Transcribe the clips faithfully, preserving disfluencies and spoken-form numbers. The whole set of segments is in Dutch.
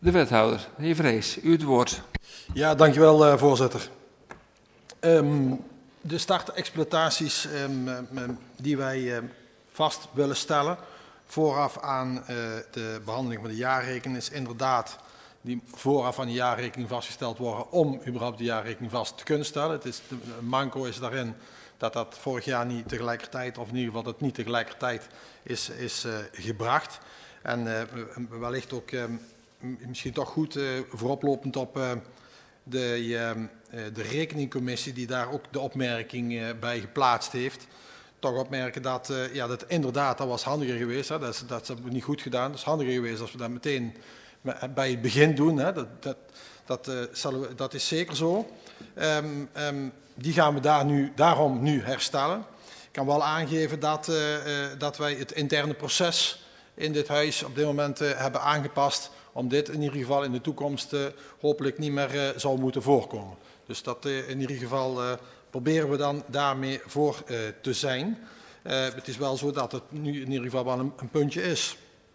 De wethouder, de heer Vrees, u het woord. Ja, dankjewel uh, voorzitter. Um, de startexploitaties um, um, die wij uh, vast willen stellen vooraf aan uh, de behandeling van de jaarrekening is inderdaad die vooraf aan de jaarrekening vastgesteld worden om überhaupt de jaarrekening vast te kunnen stellen. Het is, de manco is daarin dat dat vorig jaar niet tegelijkertijd, of in ieder geval dat niet tegelijkertijd is, is uh, gebracht. En uh, wellicht ook uh, misschien toch goed uh, vooroplopend op uh, de, uh, de rekeningcommissie die daar ook de opmerking uh, bij geplaatst heeft. Toch opmerken dat, uh, ja, dat inderdaad, dat was handiger geweest. Hè? Dat, is, dat hebben we niet goed gedaan. Dat is handiger geweest als we dat meteen bij het begin doen. Hè? Dat, dat, dat, uh, zullen we, dat is zeker zo. Um, um, die gaan we daar nu, daarom nu herstellen. Ik kan wel aangeven dat, uh, uh, dat wij het interne proces in dit huis op dit moment uh, hebben aangepast om dit in ieder geval in de toekomst uh, hopelijk niet meer uh, zal moeten voorkomen. Dus dat uh, in ieder geval uh, proberen we dan daarmee voor uh, te zijn. Uh, het is wel zo dat het nu in ieder geval wel een, een puntje is.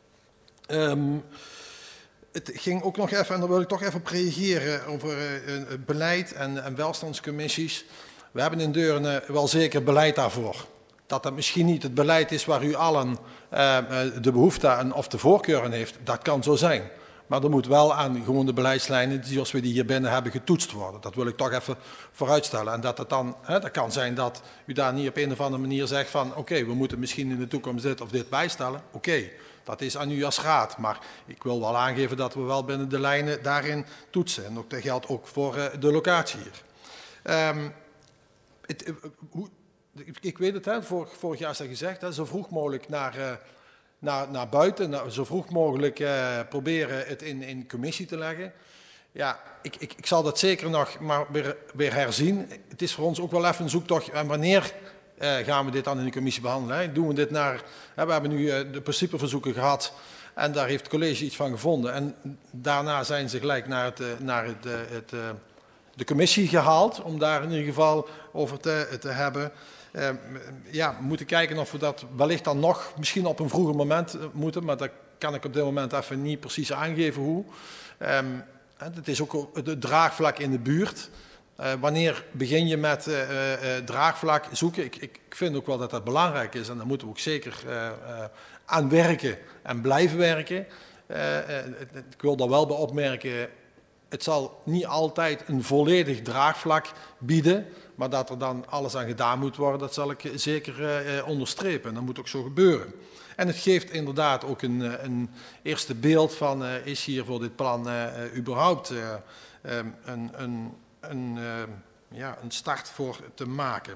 Um, het ging ook nog even, en daar wil ik toch even op reageren, over uh, het beleid en, en welstandscommissies. We hebben in Deurne wel zeker beleid daarvoor. Dat dat misschien niet het beleid is waar u allen uh, de behoefte aan of de voorkeur aan heeft, dat kan zo zijn. Maar er moet wel aan gewoon de beleidslijnen zoals we die hier binnen hebben getoetst worden. Dat wil ik toch even vooruitstellen. En dat het dan, hè, dat kan zijn dat u daar niet op een of andere manier zegt van oké, okay, we moeten misschien in de toekomst dit of dit bijstellen. Oké, okay, dat is aan u als raad. Maar ik wil wel aangeven dat we wel binnen de lijnen daarin toetsen. En ook, dat geldt ook voor uh, de locatie hier. Um, het, uh, hoe, ik weet het, hè, vorig, vorig jaar is dat gezegd, hè, zo vroeg mogelijk naar... Uh, Naar, naar buiten, naar, zo vroeg mogelijk uh, proberen het in, in commissie te leggen. Ja, ik, ik, ik zal dat zeker nog maar weer, weer herzien. Het is voor ons ook wel even een zoektocht. En wanneer uh, gaan we dit dan in de commissie behandelen? Hè? Doen we dit naar... Hè, we hebben nu uh, de principeverzoeken gehad en daar heeft het college iets van gevonden. En daarna zijn ze gelijk naar, het, uh, naar het, uh, het, uh, de commissie gehaald om daar in ieder geval over te, te hebben. Uh, ja, we moeten kijken of we dat wellicht dan nog misschien op een vroeger moment uh, moeten, maar dat kan ik op dit moment even niet precies aangeven hoe. Um, het is ook het draagvlak in de buurt. Uh, wanneer begin je met uh, uh, draagvlak zoeken? Ik, ik vind ook wel dat dat belangrijk is en daar moeten we ook zeker uh, uh, aan werken en blijven werken. Uh, uh, ik wil daar wel bij opmerken, het zal niet altijd een volledig draagvlak bieden. Maar dat er dan alles aan gedaan moet worden, dat zal ik zeker uh, onderstrepen. En dat moet ook zo gebeuren. En het geeft inderdaad ook een, een eerste beeld van, uh, is hier voor dit plan uh, überhaupt uh, um, een, een, een, uh, ja, een start voor te maken.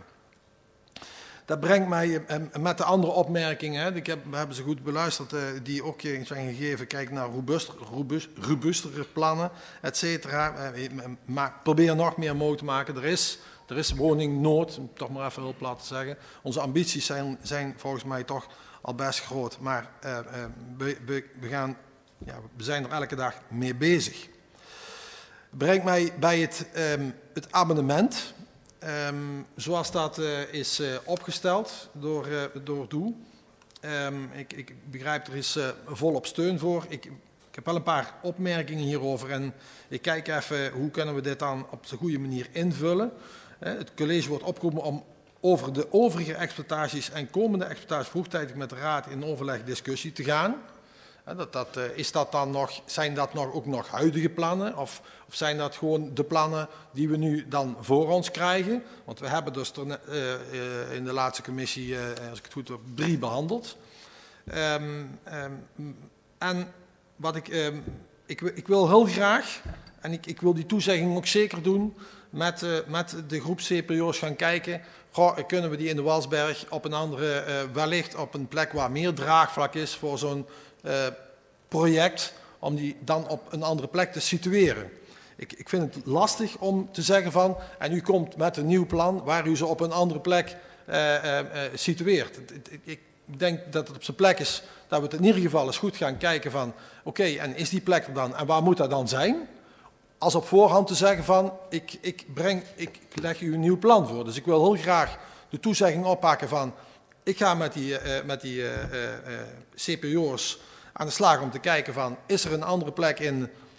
Dat brengt mij uh, met de andere opmerkingen, hè, ik heb, we hebben ze goed beluisterd, uh, die ook zijn gegeven. Kijk naar robuust, robuust, robuustere plannen, et cetera. Uh, maar probeer nog meer mogelijk te maken. Er is... Er is woningnood, om toch maar even heel plat te zeggen. Onze ambities zijn, zijn volgens mij toch al best groot, maar uh, uh, we, we, we, gaan, ja, we zijn er elke dag mee bezig. Brengt mij bij het, um, het abonnement, um, zoals dat uh, is uh, opgesteld door, uh, door D O E. Um, ik, ik begrijp, er is uh, volop steun voor. Ik, Ik heb wel een paar opmerkingen hierover en ik kijk even hoe kunnen we dit dan op zo'n goede manier invullen. Het college wordt opgeroepen om over de overige exploitaties en komende exploitaties vroegtijdig met de raad in overleg discussie te gaan. Dat, dat, is dat dan nog, zijn dat nog, ook nog huidige plannen of, of zijn dat gewoon de plannen die we nu dan voor ons krijgen? Want we hebben dus er, uh, in de laatste commissie, uh, als ik het goed heb, drie behandeld. Um, um, en wat ik, um, ik, ik wil heel graag, en ik, ik wil die toezegging ook zeker doen, met, uh, met de groep C P O's gaan kijken, goh, kunnen we die in de Walsberg op een andere, uh, wellicht op een plek waar meer draagvlak is voor zo'n uh, project, om die dan op een andere plek te situeren. Ik, ik vind het lastig om te zeggen van, en u komt met een nieuw plan waar u ze op een andere plek uh, uh, uh, situeert. Ik, ik denk dat het op zijn plek is dat we het in ieder geval eens goed gaan kijken van, oké, okay, en is die plek er dan en waar moet dat dan zijn? Als op voorhand te zeggen van, ik, ik, breng, ik leg u een nieuw plan voor. Dus ik wil heel graag de toezegging oppakken van, ik ga met die, uh, met die uh, uh, C P O's aan de slag om te kijken van, is er een andere plek in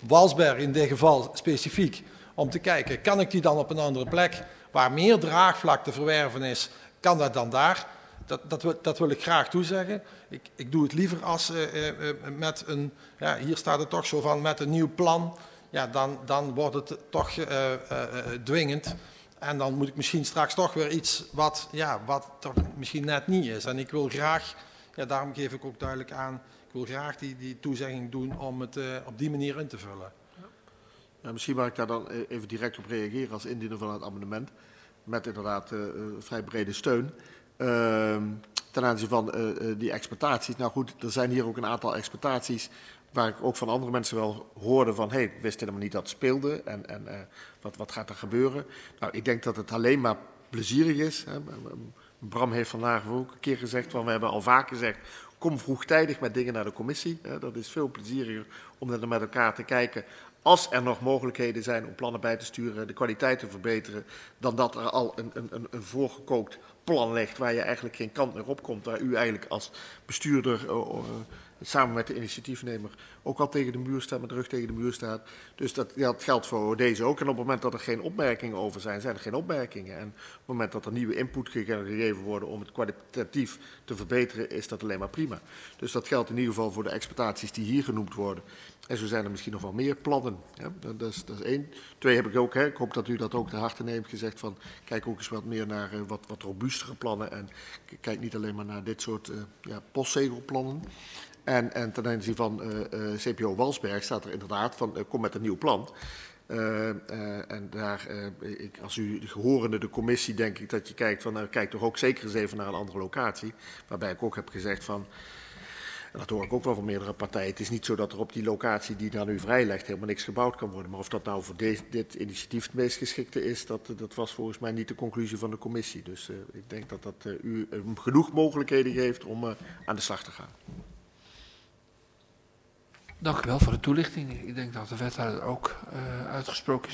Walsberg in dit geval specifiek, om te kijken, kan ik die dan op een andere plek waar meer draagvlak te verwerven is, kan dat dan daar? Dat, dat, wil, dat wil ik graag toezeggen. Ik, ik doe het liever als uh, uh, met een, ja, hier staat het toch zo van, met een nieuw plan, ja, dan, dan wordt het toch uh, uh, uh, dwingend. En dan moet ik misschien straks toch weer iets wat, ja, wat toch misschien net niet is. En ik wil graag, ja, daarom geef ik ook duidelijk aan, ik wil graag die, die toezegging doen om het uh, op die manier in te vullen. Ja, misschien mag ik daar dan even direct op reageren als indiener van het amendement. Met inderdaad uh, vrij brede steun. Uh, ten aanzien van uh, die exploitaties. Nou goed, er zijn hier ook een aantal exploitaties waar ik ook van andere mensen wel hoorde van, hé, hey, ik wist helemaal niet dat het speelde en, en uh, wat, wat gaat er gebeuren. Nou, ik denk dat het alleen maar plezierig is. Hè. Bram heeft vandaag ook een keer gezegd, van, we hebben al vaak gezegd, kom vroegtijdig met dingen naar de commissie. Hè. Dat is veel plezieriger om er met elkaar te kijken. Als er nog mogelijkheden zijn om plannen bij te sturen, de kwaliteit te verbeteren, dan dat er al een, een, een voorgekookt plan ligt waar je eigenlijk geen kant meer op komt, waar u eigenlijk als bestuurder uh, uh, samen met de initiatiefnemer ook al tegen de muur staat, met de rug tegen de muur staat. Dus dat, ja, dat geldt voor deze ook. En op het moment dat er geen opmerkingen over zijn, zijn er geen opmerkingen. En op het moment dat er nieuwe input gegeven worden om het kwalitatief te verbeteren, is dat alleen maar prima. Dus dat geldt in ieder geval voor de exploitaties die hier genoemd worden. En zo zijn er misschien nog wel meer plannen. Ja, dat, is, dat is één. Twee heb ik ook, hè, ik hoop dat u dat ook te harte neemt, gezegd van kijk ook eens wat meer naar uh, wat, wat robuustere plannen. En kijk niet alleen maar naar dit soort uh, ja, postzegelplannen. En, en ten aanzien van uh, uh, C P O Walsberg staat er inderdaad van uh, kom met een nieuw plan. Uh, uh, en daar, uh, ik, als u gehorende de commissie, denk ik dat je kijkt van, uh, kijk toch ook zeker eens even naar een andere locatie. Waarbij ik ook heb gezegd van, en dat hoor ik ook wel van meerdere partijen, het is niet zo dat er op die locatie die daar nu vrijlegt helemaal niks gebouwd kan worden. Maar of dat nou voor deze, dit initiatief het meest geschikte is, dat, dat was volgens mij niet de conclusie van de commissie. Dus uh, ik denk dat dat uh, u uh, genoeg mogelijkheden geeft om uh, aan de slag te gaan. Dank u wel voor de toelichting. Ik denk dat de wethouder ook uh, uitgesproken is.